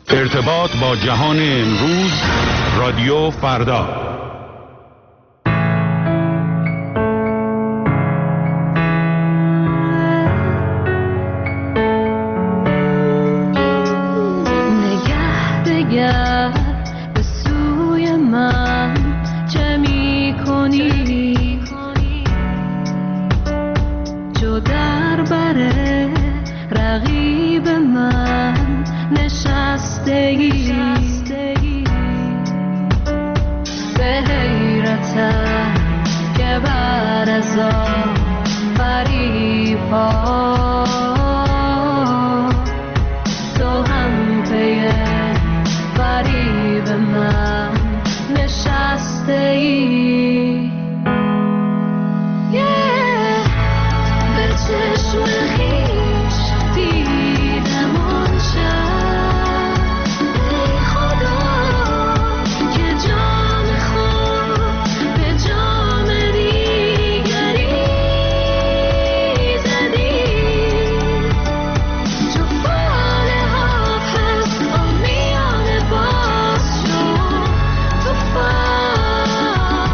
ارتباط با جهان امروز، رادیو فردا. نگه دگر به سوی من چه می کنی، جو در بر رقیب من نشستگی، به حیرتم که بر ازا فریبا تو هم پی فریب من نشستگی. به چشم خویش دیدم آن شب، ای خدا که جام خود به جام دیگری زدی، چو فال حافظ آمیان باز شد، تو فال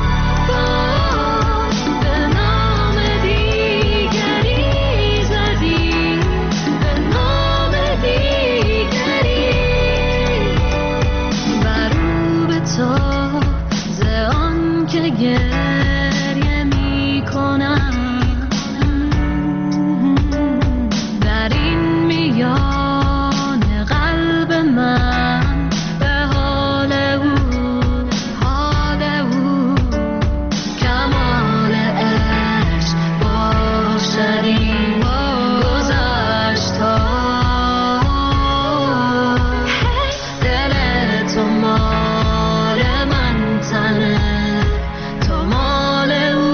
به نام دیگری زدی، به نام دیگری. برو به تو ز آن که گریه می کنم، در این میان قلب من به حال او کمال عشق باشدی گذشت ها. دل تو مال من، تنه تو مال او،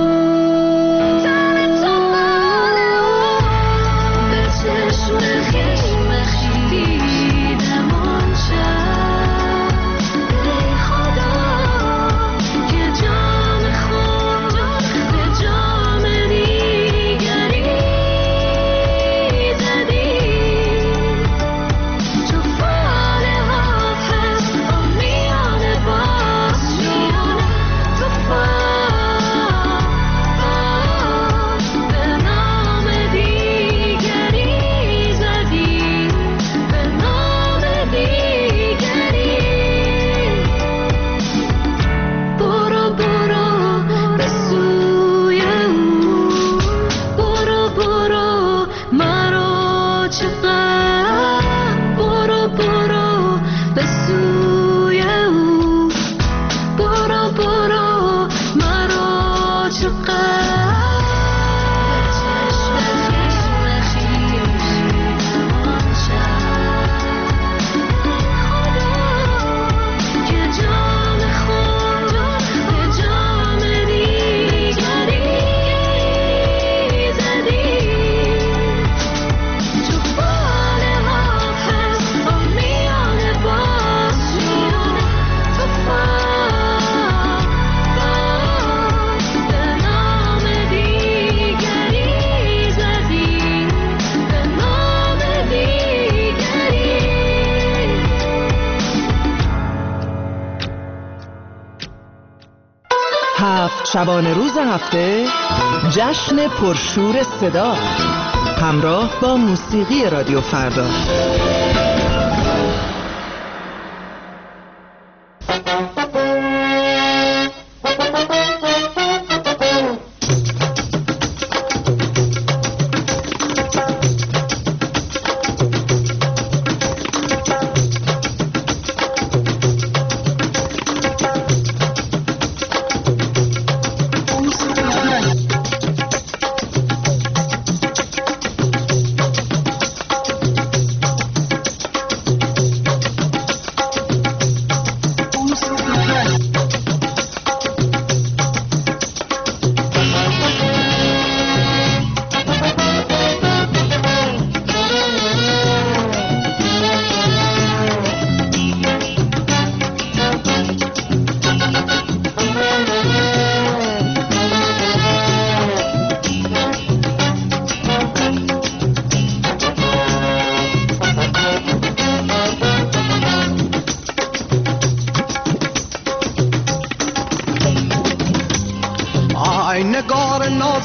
تن تو مال او. به چشم خویش دیدم آن شب، ای خدا که جام خود به جام دیگری زدی، چو فال حافظ آمیان باز شد، تو فال به نام دیگری زدی، به نام دیگری. برو برو به سوی او، برو برو مرا چه غم، برو برو به سوی او، برو برو مرا چه غم. چشم خویش آن شب، خدا که جام خود به جام دیگری زدی، چو فال حافظ آمیان باز شد، تو فال به نام دیگری زدی، به نام دیگری. هفت شبانه روز هفته جشن پرشور صدا همراه با موسیقی رادیو فردا.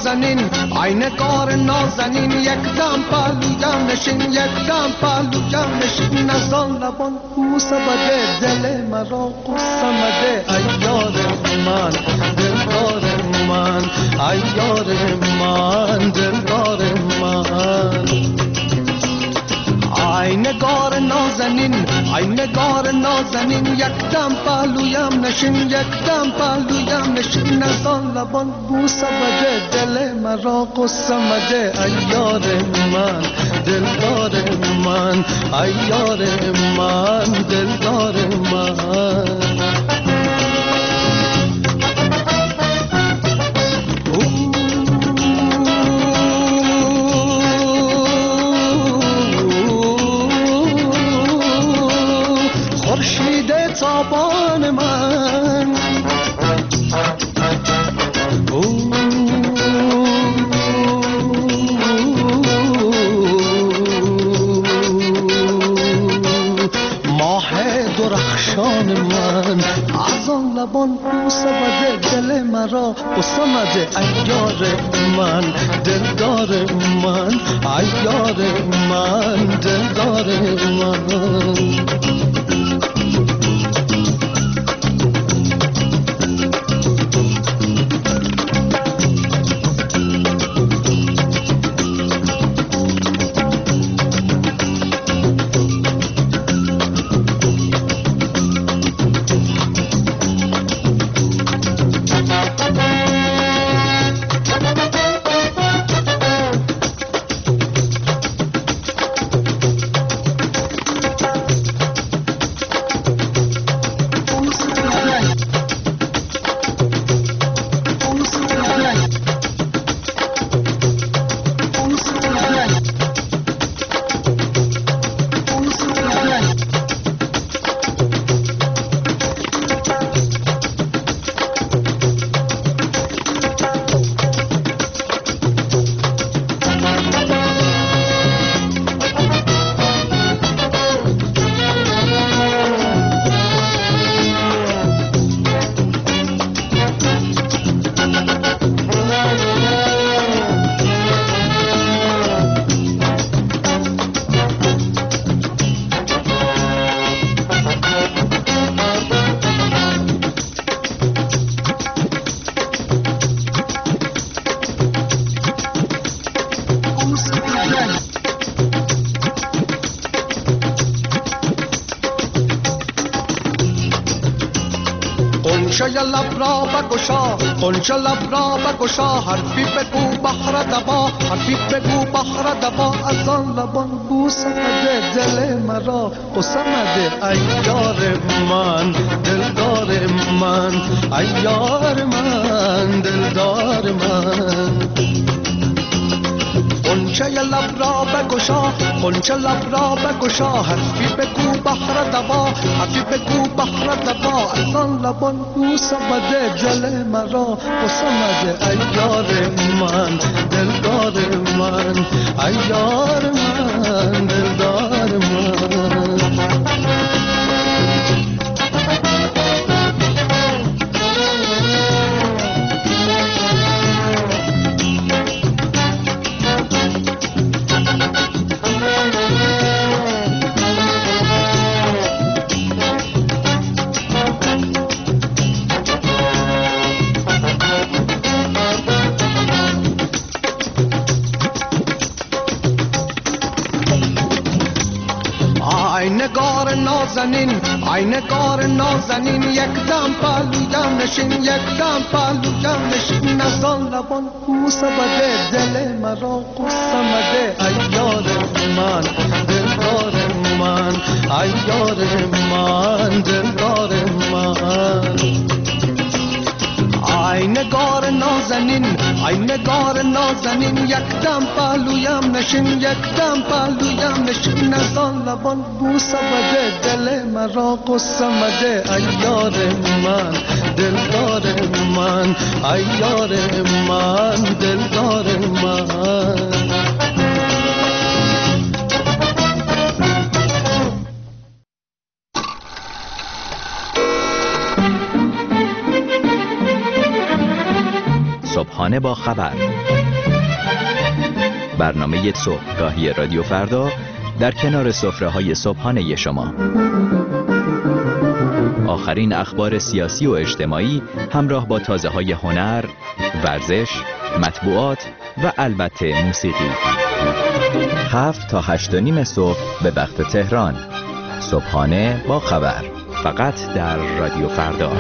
نازنین ای نگار نازنین یک دم پهلویم نشین یک دم پهلویم نشین از آن لبان بوسه بده دل مرا قصه مده ای یار من دلدار من ای یار من دلدار من ای نگار نازنین ای نگار نازنین یک دم پهلویم نشین یک دم پهلویم نشین از آن لبان بوسه بده دل مرا قصه مده ای یار من دلدار من ای یار من دلدار من تابان من ماه درخشان من از آن لبان بوسه بده دل مرا قصه مده ای یار من دلدار من ای یار من دلدار من قنچه لب را بگشا حرفی بگو بحر دبا حرفی بگو بحر دبا از آن لبان بوسه بده دل مرا قصه مده ای یار من دلدار من ای یار من دلدار من قنچه لب را بگشا قنچه لب را بگشا حرفی بگو بحر دبا حرفی بگو بحر دبا از آن لبان بوسه بده دل مرا قصه مده ای یار من دلدار من ای یار من دلدار من نازنین ای نگار نازنین یک دم پهلویم نشین یک دم پهلویم نشین از آن لبان بوسه بده دل مرا قصه مده ای یار من دلدار من ای یار من دلدار من ای نگار نازنین ای نگار نازنین یک دم پهلویم نشین یک دم پهلویم نشین از آن لبان بوسه بده دل مرا قصه مده ای یار من دلدار من ای یار من دلدار من صبحانه با خبر برنامه صبحگاهی رادیو فردا در کنار سفره‌های صبحانه شما. آخرین اخبار سیاسی و اجتماعی همراه با تازه‌های هنر، ورزش، مطبوعات و البته موسیقی. 7 تا 8:30 صبح به وقت تهران. صبحانه با خبر، فقط در رادیو فردا.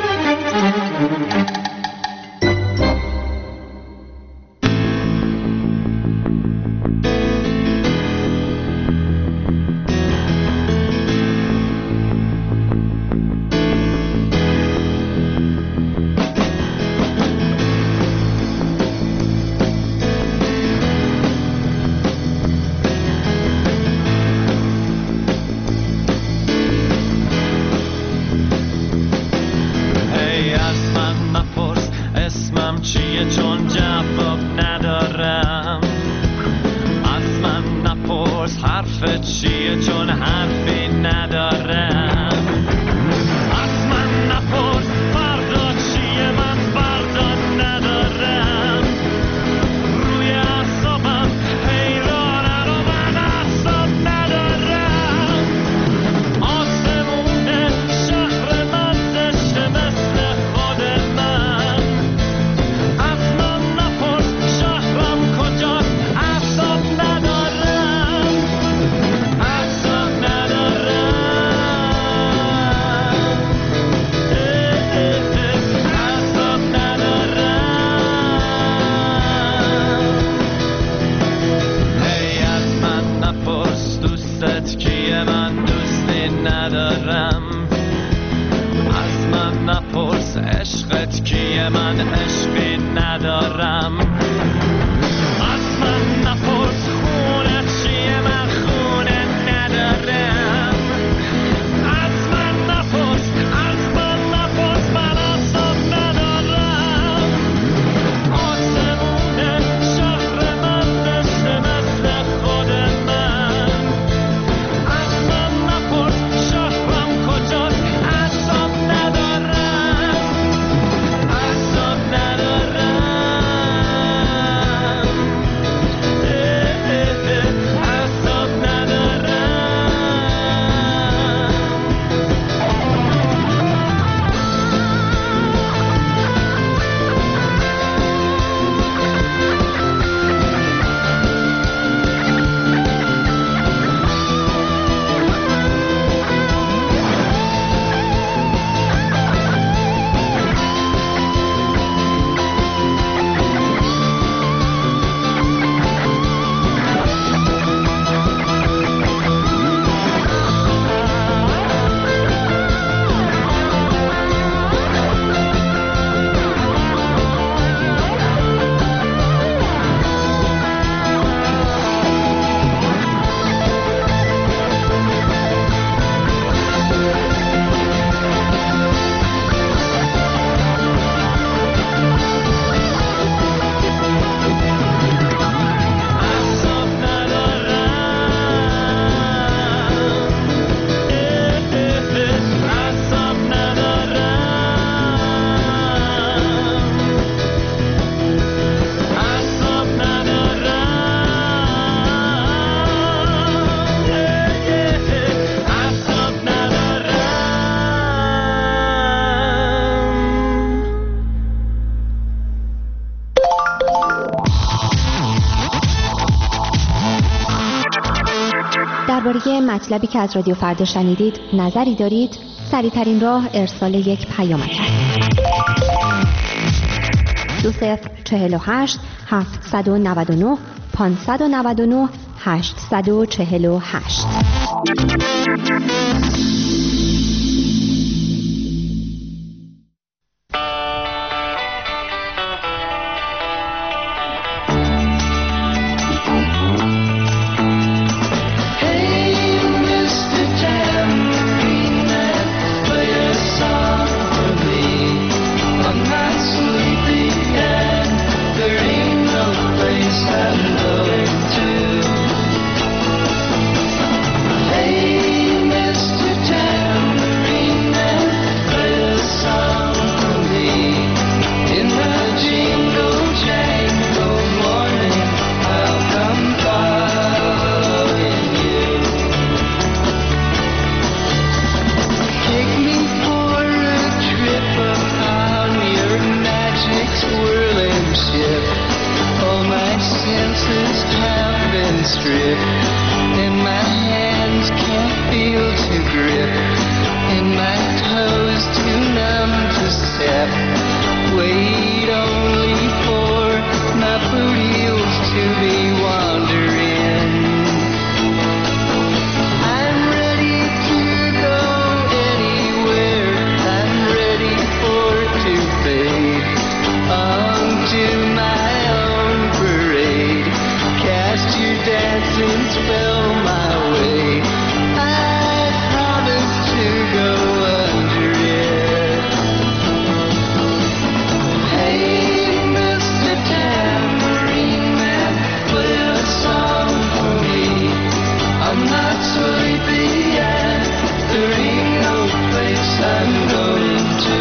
درباره مطلبی که از رادیو فردا شنیدید نظری دارید؟ سریع‌ترین راه ارسال یک پیامک است. 2048 799 599 848. steel to grip, and my toes too numb to step. Wait only for my boot heels to be wandering. I'm ready to go anywhere. I'm ready for it to fade onto my own parade. Cast your dancing spell my way. I promise to go under it. Hey, Mr. Tambourine Man, play a song for me. I'm not sleepy yet. There ain't no place I'm going to.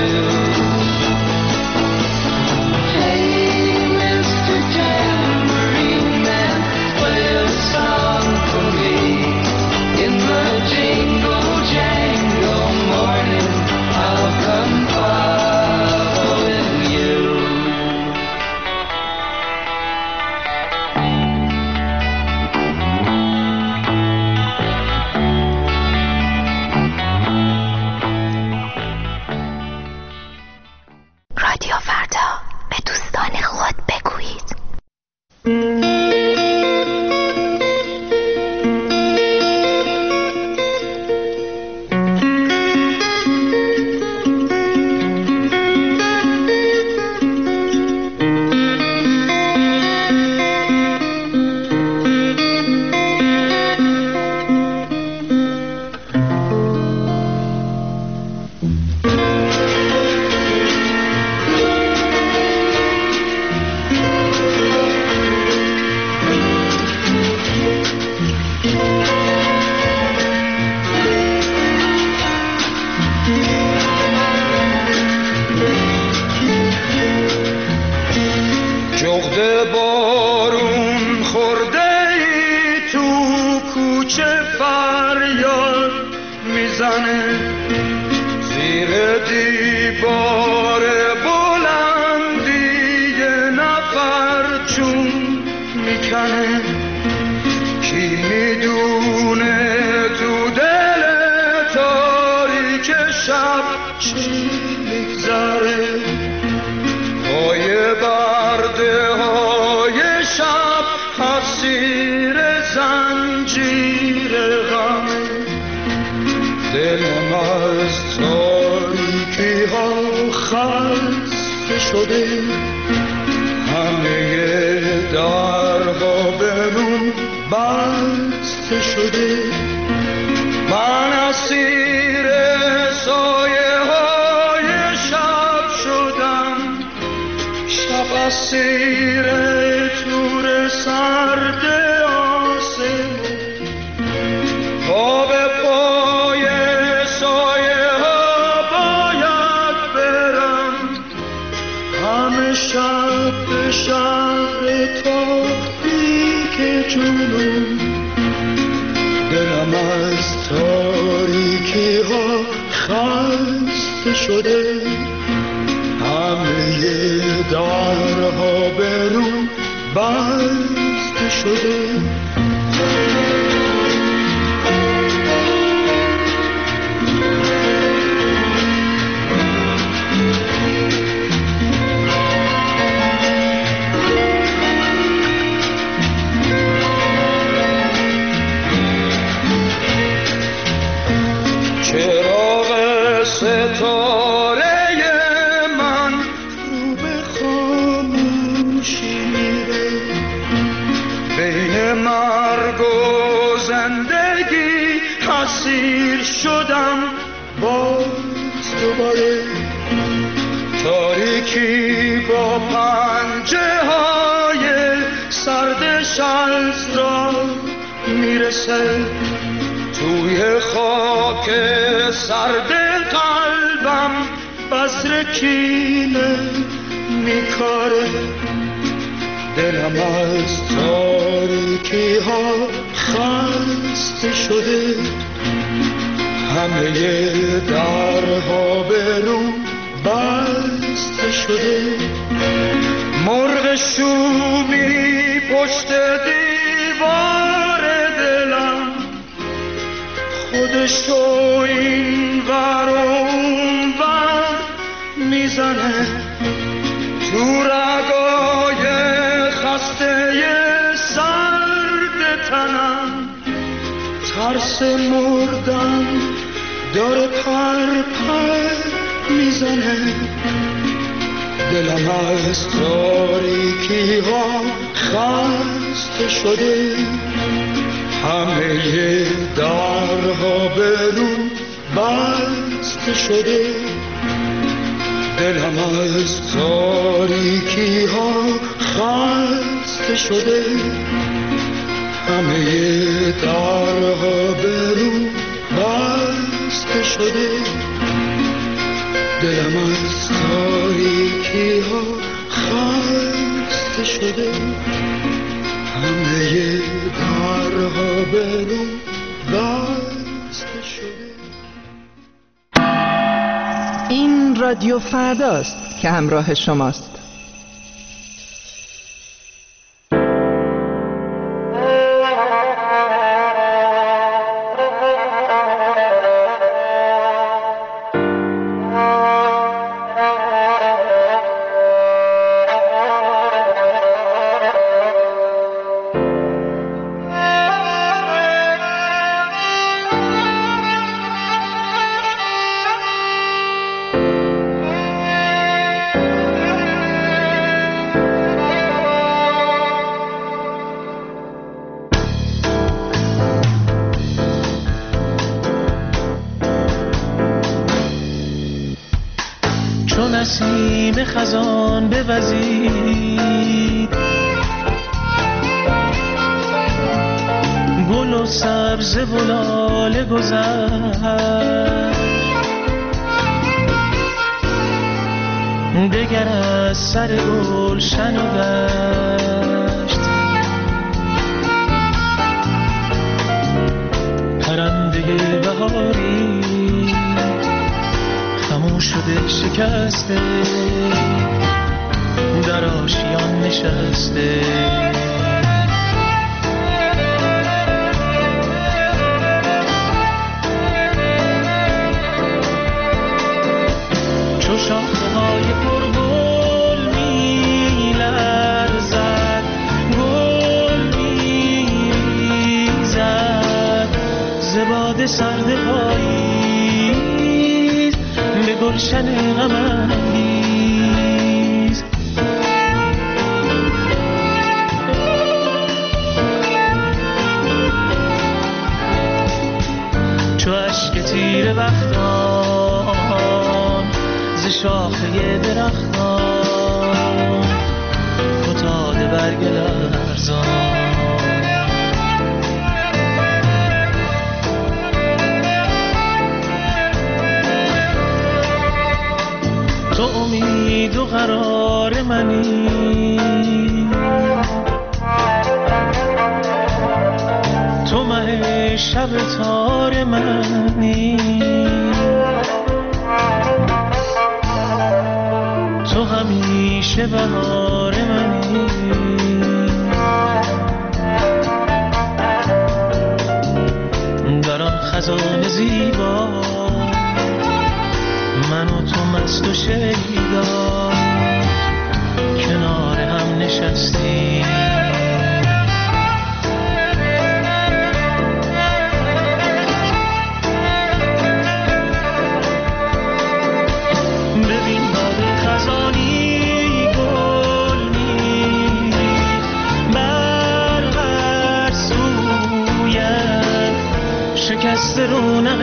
Hey, Mr. Tambourine Man, play a song for me. In the jingle jangle morning, I'll come following you. رادیو فردا، به دوستان خود بگویید. جغد بارون خورده ای تو کوچه فریاد میزنه، زیر دیوار بلندی یه نفر چون میکنه. کی میدونه تو دل تاریک شب چی میگذره؟ پای برده های شب اسیر زنجیر غم. دلم از تاریکی ها خسته شده، همه درها به روم بسته شده. من اسیر سایه های شب شدم، شب اسیر تور سرد آسمان. پا به پای سایه ها باید برم، همه شب به شهر تاریک جنون. دلم از تاریکی ها خسته شده، همه درها به روم بسته شده. چراغ ستاره من رو به خاموشی میره، بین مرگ و زندگی اسیر شدم باز دوباره. تاریکی با پنجه های سردش از را میرسه، توی خاک سرد قلبم بذر کینه میکاره. دلم از تاریکی ها خسته شده، همه درها به روم بسته شده. مرغ شومی پشت دیوار دلم خودشو این ور اون ور میزنه تو رگای خسته سرد تنم، ترس مردن داره پر پر میزنه، دلم از تاریکی ها خسته شده، همه درها به رو بسته شده، دلم از تاریکی ها خسته شده، همه درها به رو بسته شده، دلم از تاریکی ها خسته شده، همه درها به رو بسته شده. این رادیو فرداست که همراه شماست. نسیم خزان بوزید، گل و سبز و لاله گذشت، دگر از سر گلشن و دشت، پرنده بهاری خاموش شده شکسته، در آشیان نشسته، چو شاخه‌های پرگل می‌لرزد، گل می‌ریزد ز باد سرد پاییز به گلشن غم‌انگیز. چو اشک تیره بختان ز شاخه درختان فتاده برگ لرزان، تو امید و قرار منی، تو مه شب تار منی، تو همیشه بهار منی، در آن خزان زیبا من و تو مست و شیدا کنار هم نشستیم، ببین باد خزانی گل می‌ریخت بر هر سویت، شکست رونق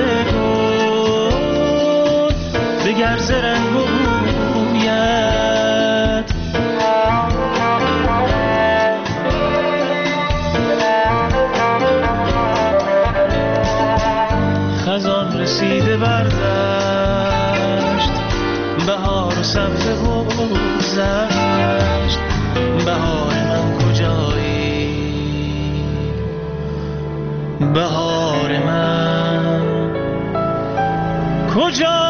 گل دگر ز رنگ و بویت، خزان رسیده بردشت، بهار و سبزه بگذشت، بهار من کجایی، بهار من کجایی.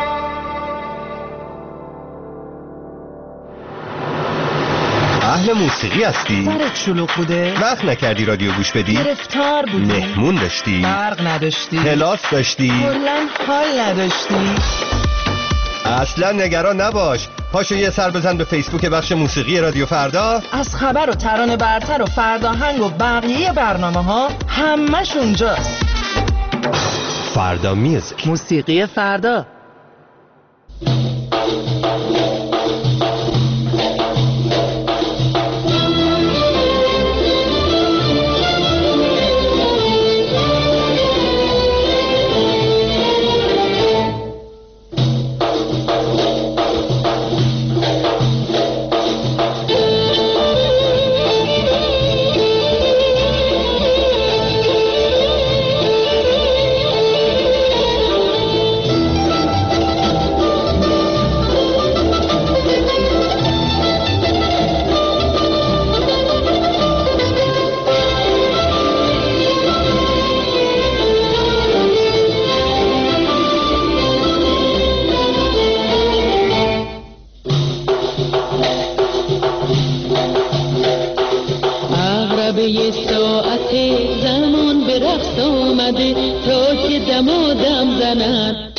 اهل موسیقی هستی؟ سرت شلوغ بوده؟ وقت نکردی رادیو گوش بدی؟ گرفتار بودی؟ مهمون داشتی؟ برق نداشتی؟ کلاس داشتی؟ کلاً حال نداشتی؟ اصلا نگران نباش. پاشو یه سر بزن به فیسبوک بخش موسیقی رادیو فردا. از خبر و ترانه برتر و فرداهنگ و بقیه برنامه ها همش اونجاست. فردا میوزیک، موسیقی فردا. یه ساعت زمان به رقص آمده تا که دمادم زند.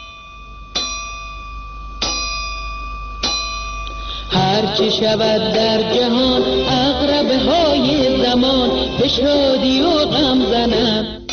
هرچی شود در جهان عقربه های زمان به شادی و غم زند.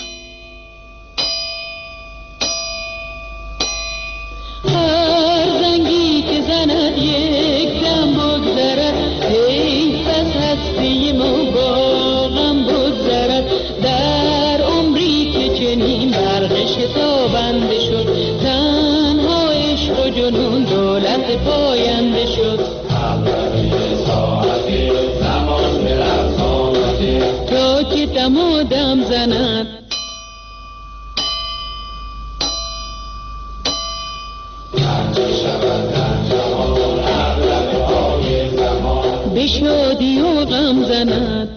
هر زنگی که زند یک دم بگذرد، حیف از هستی ما با غم بگذرد. در عمری که چنین برق شتابنده شد، تنها عشق و جنون دولت پاینده شد. تا که دمادم زند، به شادی و غم زند.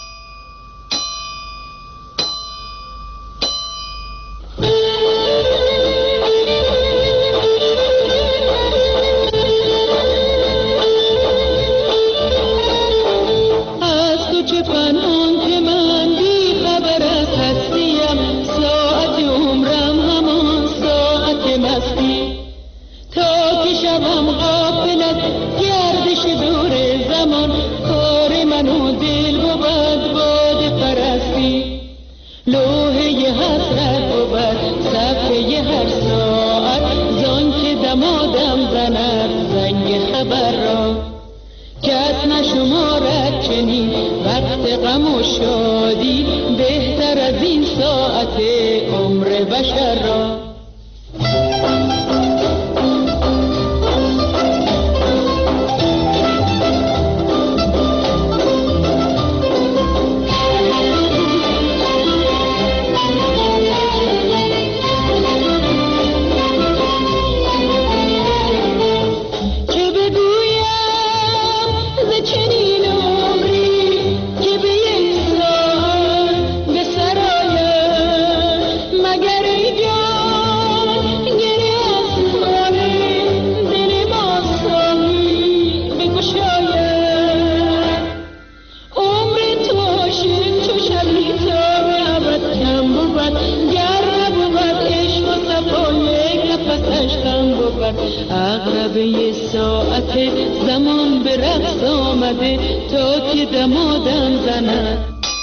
عقربه ساعت زمان به رقص آمده تا که دمادم زند.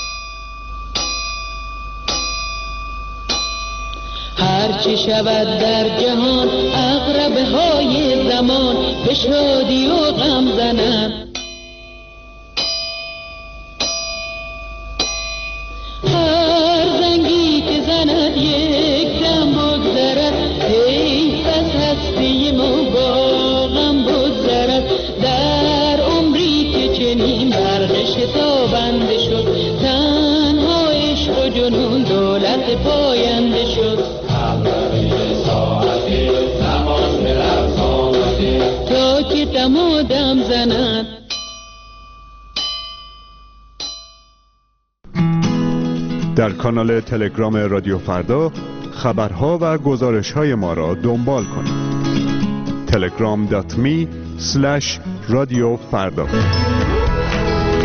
هرچی شود در جهان عقربه های زمان به شادی و غم زند. هر زنگی که زند یک دم بگذرد، حیف از هستی ما با غم بگذرد. در عمری که چنین برق شتابنده شد، تنها عشق و جنون دولت پاینده شد. تا که دمادم زند. در کانال تلگرام رادیو فردا خبرها و گزارش‌های ما را دنبال کنید. telegram.me/رادیو فردا.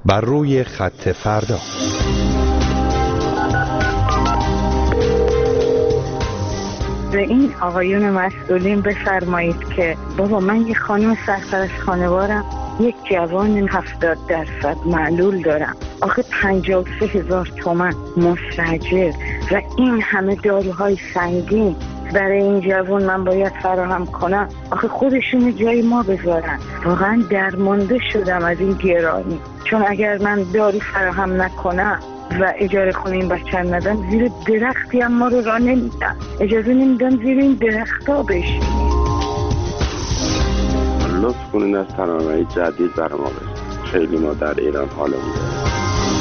بر روی خط فردا. به این آقایون مسئولین بفرمایید که بابا من یه خانم سرپرست خانوارم، یک جوان 70% معلول دارم، آخه 53,000 تومان مستاجر و این همه داروهای سنگین برای این جوان من باید فراهم کنم. آخه خودشون جای ما بذارن. واقعا درمانده شدم از این گرانی، چون اگر من دارو فراهم نکنم و اجاره خونه این بچه ندم، زیر درختی هم ما رو راه نمیدن، اجازه نمیدن زیر این درخت ها بشیم. لطف کنین از ترانه‌های جدید برای ما بزنید، خیلی ما در ایران حالمون داره.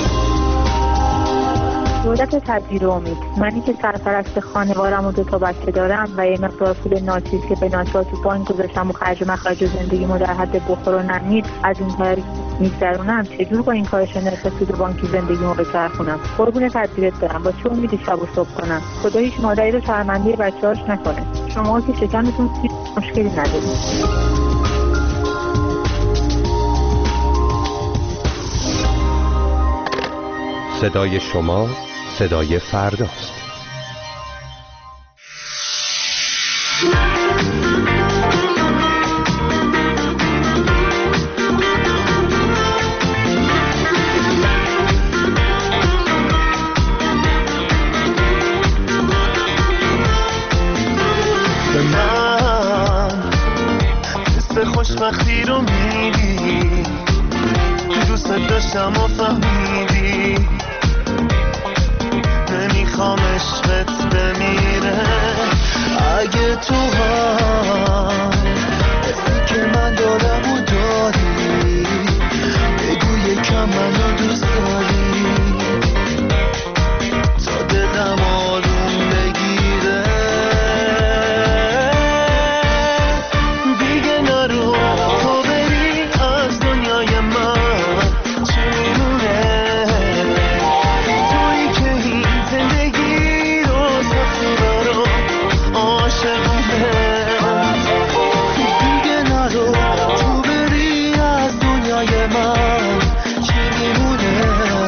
دولت تدبیر و امید، منی که سرپرست خانوارم و 2 بچه دارم و یه مقدار پول ناچیز که به ناچار تو بانک گذاشتم و خرج مخرج زندگیمو در حد بخور و نمید از این طریق میگذرونم، چجور با این کارش نرخ سود بانکی زندگیمو بچرخونم؟ قربون تدبیرت برم، با چه امیدی شب و صبح کنم؟ خدا هیچ مادری رو شرمنده بچه‌هاش نکنه. شما که شکمتون مشکلی ندارید. صدای شما صدای فرداست. به من حس خوشبختی رو میدی، دوست داشتم و فهمیدی، نمیخوام عشقت بمیره. اگه تو هم حسی که من دارم و داری، بگو یکم منو دوست داری تا دلم آروم بگیره. دیگه نرو تو بری از دنیای من، چی میمونه؟ تویی که این زندگی رو سختی برام عاشقونه. دیگه نرو تو بری از دنیای من، چی میمونه؟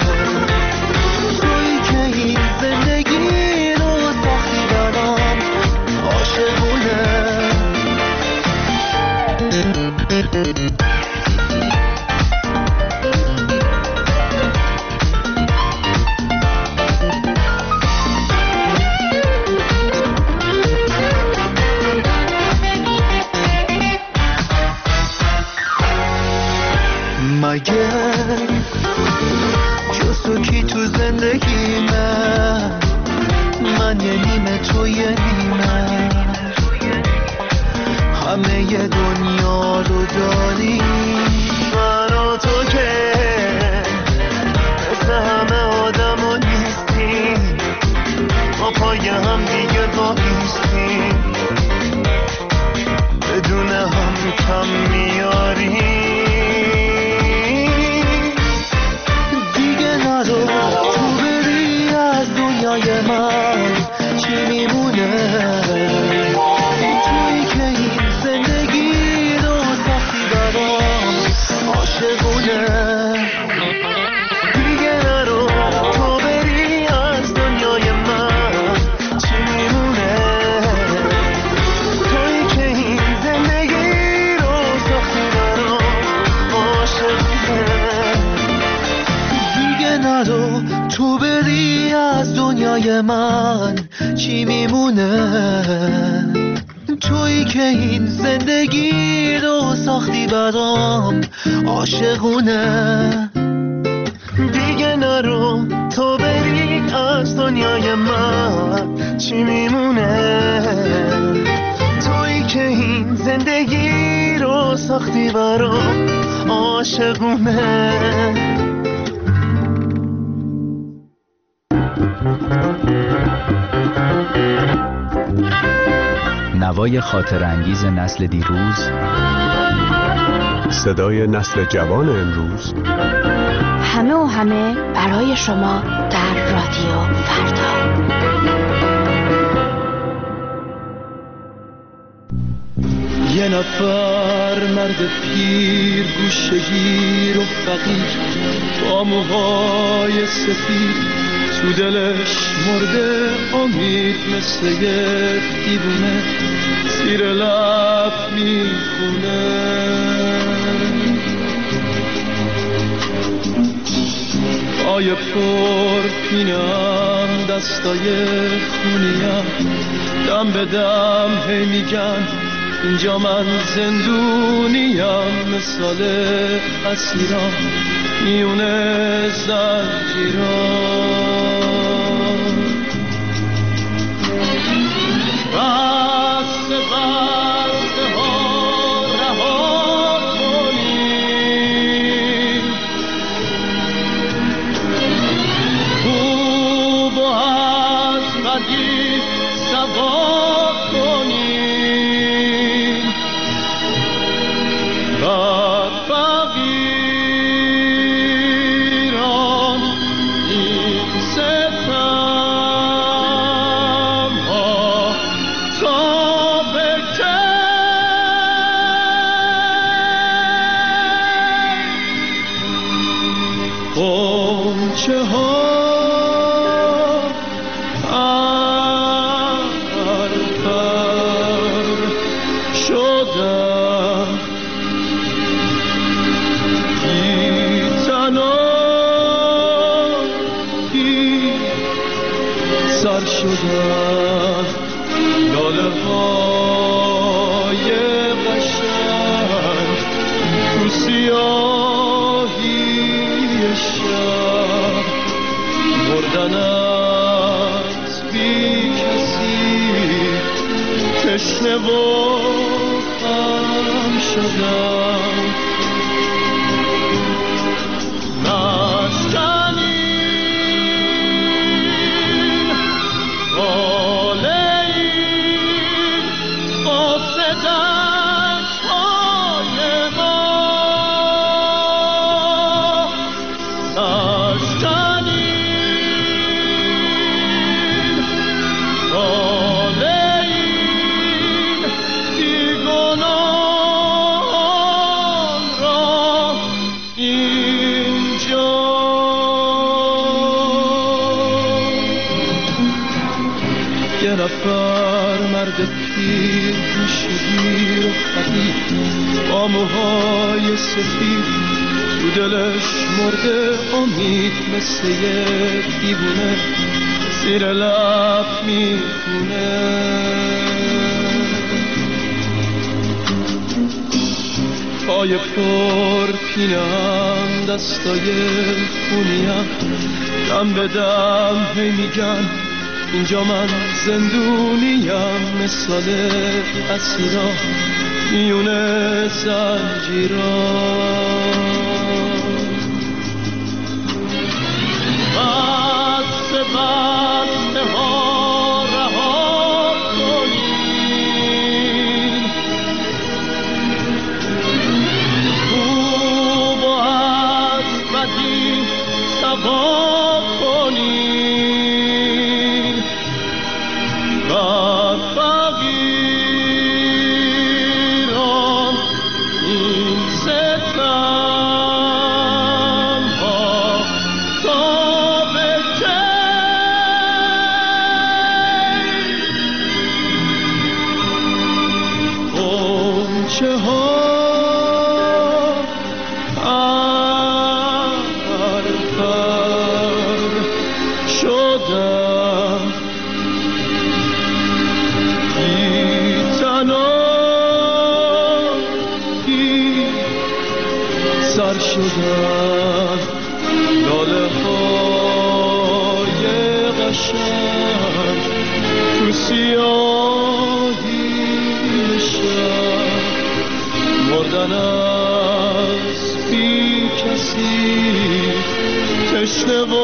تویی که این زندگی رو سختی برام عاشقونه. مگه جز تو کی تو زندگی من یه نیمه تو یه نیمه، همه ی دنیا رو داری. من و تو که مثل همه آدم نیستیم، ما پای هم دیگه بایستیم، بدون هم کم میاریم. تو بری از دنیای من، چی میمونه؟ تویی که این زندگی رو سختی برام عاشقونه. دیگه نرو تو بری از دنیای من، چی میمونه؟ تویی که این زندگی رو سختی برام عاشقونه. نرو تو بری از دنیای من، چی میمونه؟ تویی که این زندگی رو ساختی برام عاشقونه. دیگه نرو تو بری از دنیای من، چی میمونه؟ تویی که این زندگی رو ساختی برام عاشقونه. نوای خاطر انگیز نسل دیروز، صدای نسل جوان امروز، همه و همه برای شما در رادیو فردا. یه نفر مرد پیر گوشه‌گیر و فقیر با موهای سفید تو دلش مرده امید مثل یه دیوونه زیر لب میخونه پای پر پینم دستای خونیم دم به دم هی میگن اینجا من زندونیم مثال اسیران میونه زنجیران بسته بسته ها رها کنیم خوب و از بدی سوا کنیم بد فقیران این ستم ها تا به کی غنچه ها سر شدن لاله های قشنگ تو سیاهی شب مردن از بی کسی تشنه و غم شدن یه نفر مرد پیر گوشه‌گیر و فقیر با موهای سفید تو دلش مرده امید مثل یه دیوونه زیر لب میخونه پای پر پینم دستای خونیم دم به دم هی میگن اینجا من زندونیم مثال اسیرا میونه زنجیران بسته بسته ها رها کنیم خوب و از بدی سوا کنیم بد فقیران این ستم ها تا به کی غنچه ها سر شدن لاله های قشنگ تو سیاهی شب مردن از بی کسی تشنه و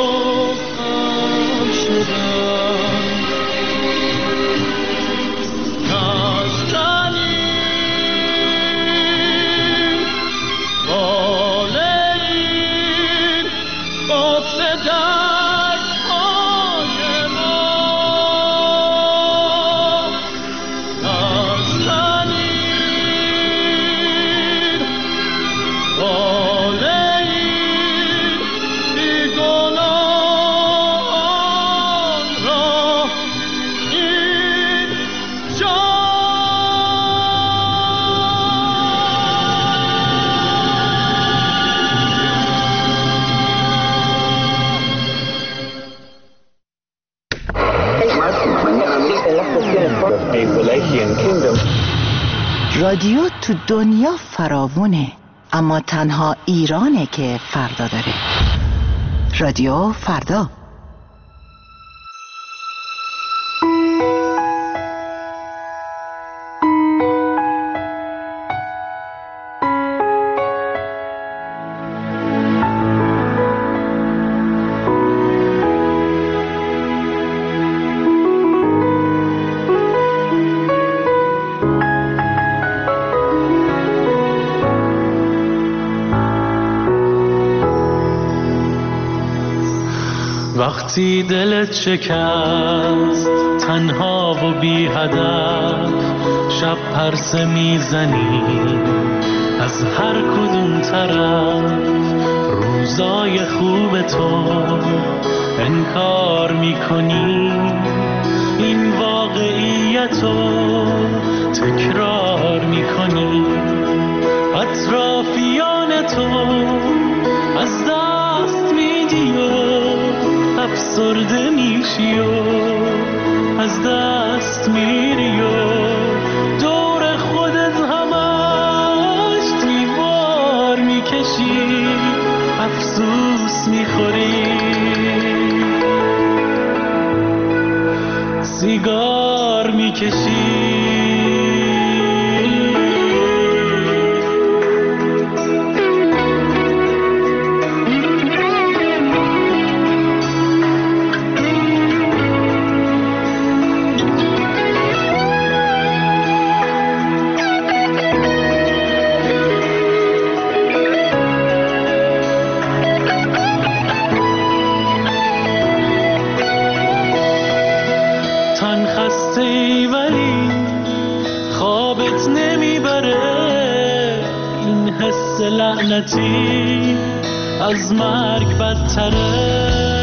غم شدن رادیو تو دنیا فراوونه، اما تنها ایرانه که فردا داره. رادیو فردا. وقتی دلت شکست تنها و بی هدف، شب پرسه میزنی از هر کدوم طرف، روزای خوب تو انکار میکنی، این واقعیتو تکرار میکنی، اطرافیان تو از دست میدی و افسرده میشی و از دست میری و دور خودت همش دیوار میکشی، افسوس میخوری، سیگار میکشی. لعنتی از مرگ بدتره،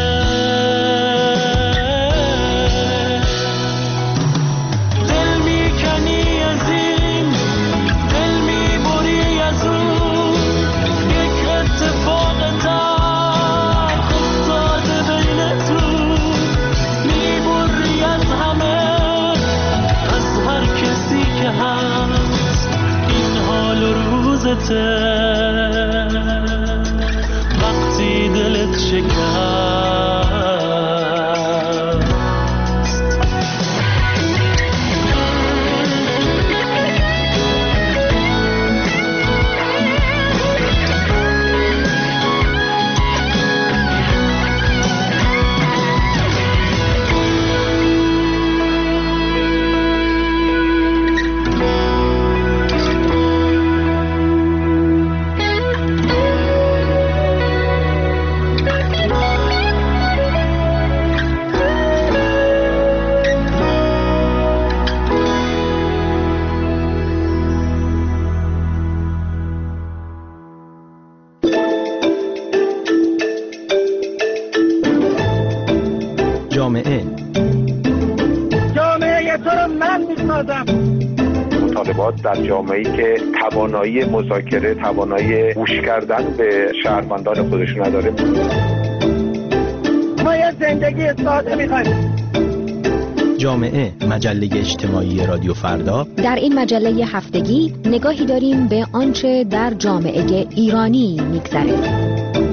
دل میکنی از این، دل میبری از اون، یک اتفاق تلخ افتاده بینتون، میبری از همه، از هر کسی که هست، این حال و روزته. وقتی دلت شکست جامعه تو رو من میسازم. مطالبات در جامعه‌ای که توانایی مذاکره، توانایی گوش کردن به شهروندان خودش نداره. ما یه زندگی ساده میخوایم. جامعه، مجله اجتماعی رادیو فردا. در این مجله هفتگی نگاهی داریم به آنچه در جامعه ایرانی میگذره.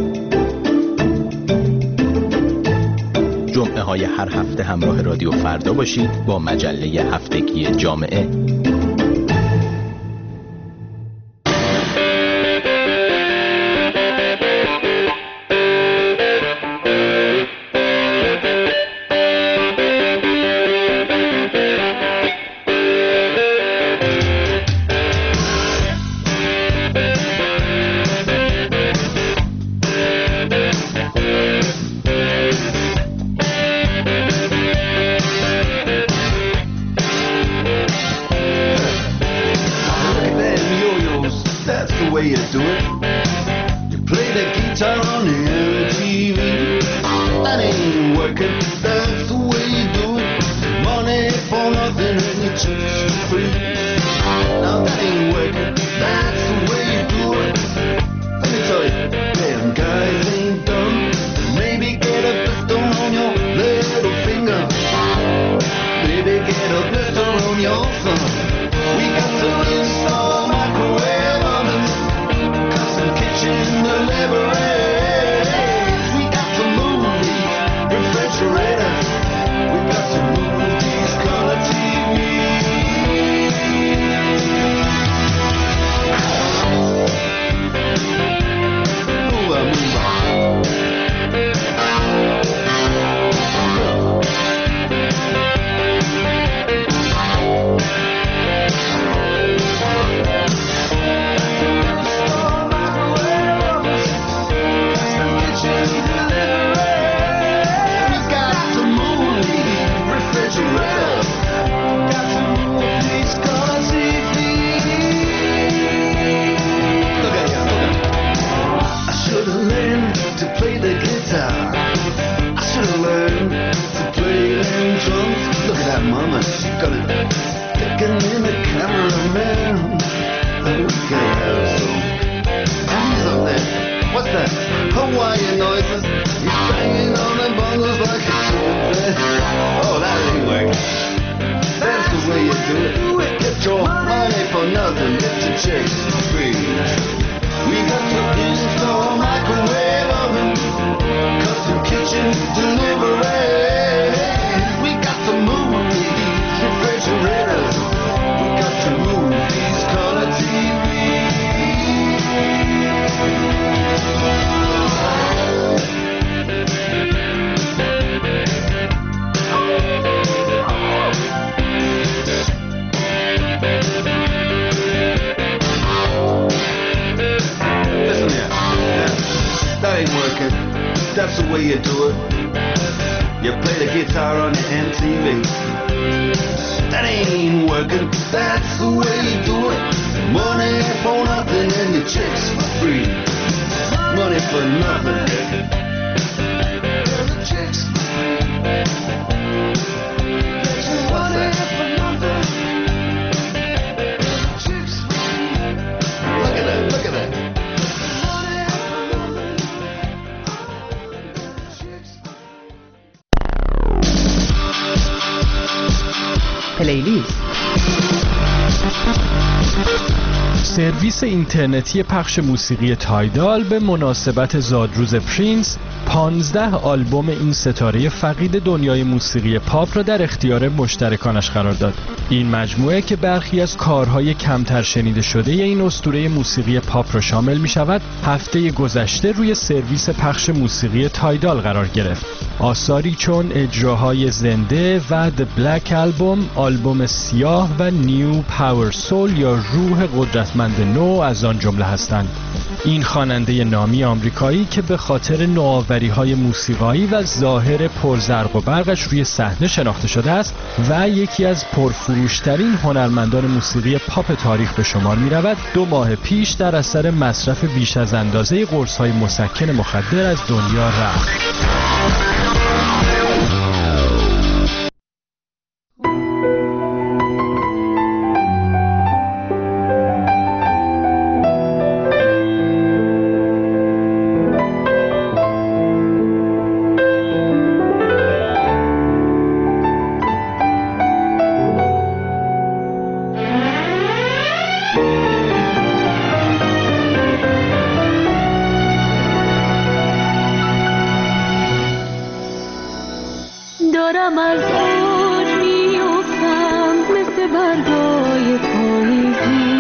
جمعه های هر هفته همراه رادیو فردا باشید با مجله هفتگی جامعه. your chicks free. We got your in-store microwave oven, custom kitchen delivery. We got the movies, refrigerators. We got the movies, color TV. Listen here, that ain't working. That's the way you do it. You play the guitar on the MTV. That ain't working. That's the way you do it. Money for nothing and your chicks for free. Money for nothing. The chicks for free. What's that? For nothing. The chicks for free. Look at that. Look at that. پلیلیست سرویس اینترنتی پخش موسیقی تایدال به مناسبت زادروز پرینس 15 آلبوم این ستاره فقید دنیای موسیقی پاپ را در اختیار مشترکانش قرار داد. این مجموعه که برخی از کارهای کمتر شنیده شده این اسطوره موسیقی پاپ را شامل می شود، هفته گذشته روی سرویس پخش موسیقی تایدال قرار گرفت. آثاری چون اجراهای زنده و The Black Album، آلبوم سیاه و نیو پاور سول یا روح قدرتمند نو از آن جمله هستند. این خواننده نامی آمریکایی که به خاطر نوآوری‌های موسیقایی و ظاهر پرزرق و برقش روی صحنه شناخته شده است و یکی از پرفروشترین هنرمندان موسیقی پاپ تاریخ به شمار می‌رود، 2 ماه پیش در اثر مصرف بیش از اندازه قرص‌های مسکن مخدر از دنیا رفت. دارم از اوج میافتم مثل برگای پاییزی،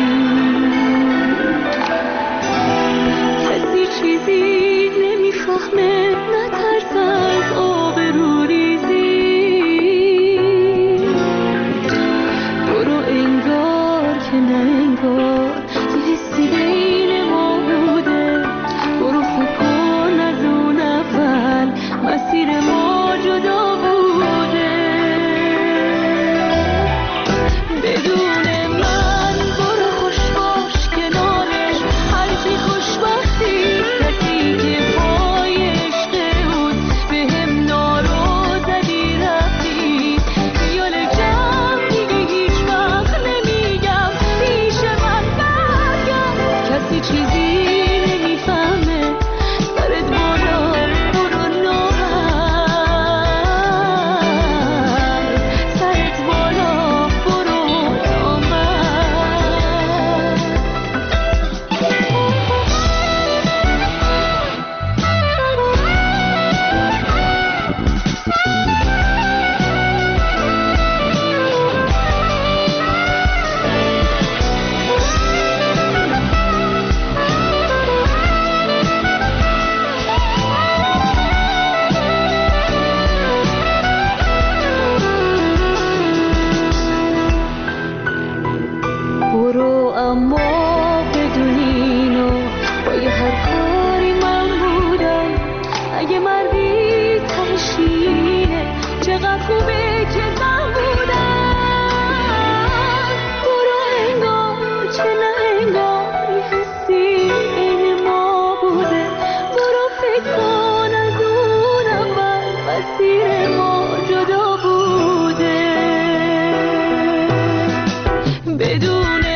کسی چیزی نمیفهمه نترس از آبروریزی. برو انگار که نه انگار یه حسی بین ما بوده، برو فکر کن از اون اول مسیر ما جدا بدون